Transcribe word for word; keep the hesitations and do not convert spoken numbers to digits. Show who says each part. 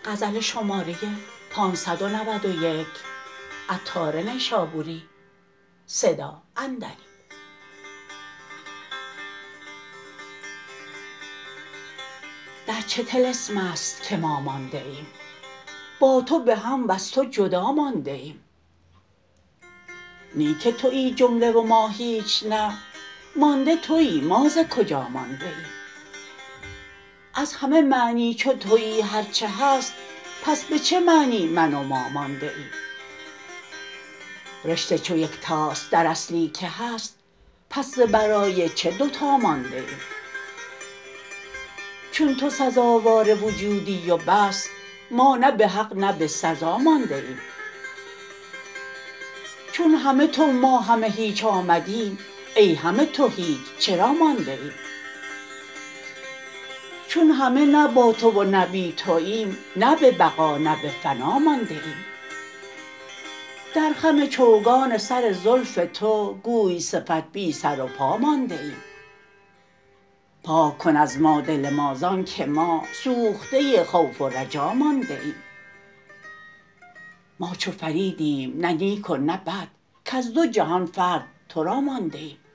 Speaker 1: غزل شماره پانصد و نود و یک عطار نیشابوری صدا اندری در چه طلسم است که ما مانده ایم با تو به هم وز تو جدا مانده ایم نی که تویی جمله و ما هیچ نه مانده تویی ما ز کجا مانده ایم از همه معنی چو تویی هرچه هست پس به چه معنی من و ما مانده ایم رشته چو یکتاست در اصلی که هست پس ز برای چه دوتا مانده ایم چون تو سزاوار وجودی و بس ما نه به حق نه به سزا مانده ایم چون همه تو ما همه هیچ آمدیم ای همه تو هیچ چرا مانده ایم چون همه نه با تو و نه بی توییم نه به بقا نه به فنا مانده ایم در خم چوگان سر زلف تو گوی صفت بی سر و پا مانده ایم پاک کن از ما دل ما زانکه ما سوخته خوف و رجا مانده ایم ما چو فریدیم نه نیک و نه بد کز دو جهان فرد ترا مانده ایم